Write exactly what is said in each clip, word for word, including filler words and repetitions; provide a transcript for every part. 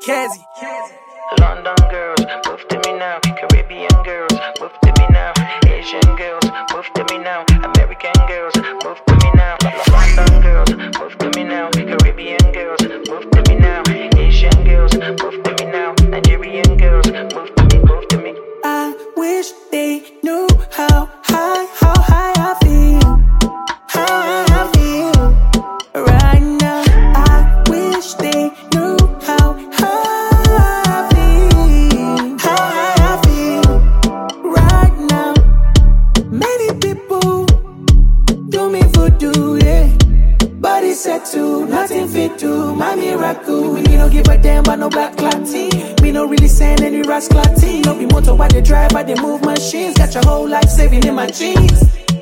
Kazi. London girls, move to me now. Caribbean girls, move to me now. Asian girls, move to me now. American girls, move to me now. London girls, move to me now. Caribbean girls, move to me now. Asian girls, move to me now. Nigerian girls, move to me, move to me. I wish they knew how high, how high I feel. How I feel right now. I wish they knew how high I feel. How I feel right now. Many people do me voodoo, yeah. Body set to nothing fit to my miracle. Me no give a damn about no black clotty. Me no really send any rascality. No be motor while they drive, but they move machines. Got your whole life saving in my jeans.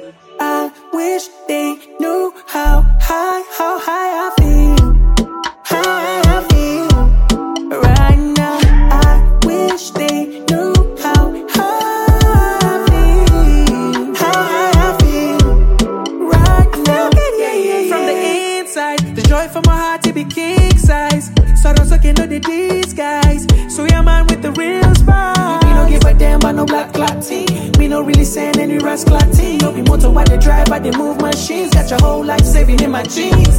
I wish they knew how high, how high I feel. How I feel right now. I wish they knew how high I feel. How I feel right now. Yeah, yeah, yeah. From the inside, the joy from my heart to be king size. So don't suck into the disguise. So yeah, man with the real spice. Me no give a damn about no black clotty. Me no really send any rascality. No be motor while they drive, but they move machines. Got your whole life saving in my jeans.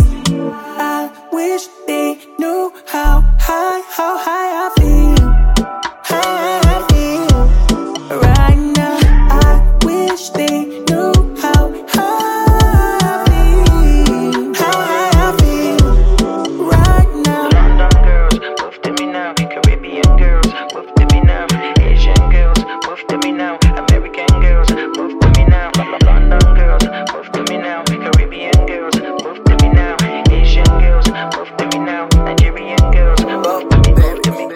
I wish they knew how high, how high I feel. How I feel right now. I wish they knew how high I feel. How I feel right now. London girls, move to me now. Caribbean girls, move to me now. Asian girls, move to me now. American girls, move to me now. London girls, move to me now. Caribbean girls, move to me now. Asian girls, move to me now. Nigerian girls, move to me, move to me.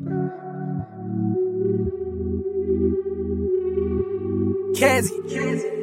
Kazi.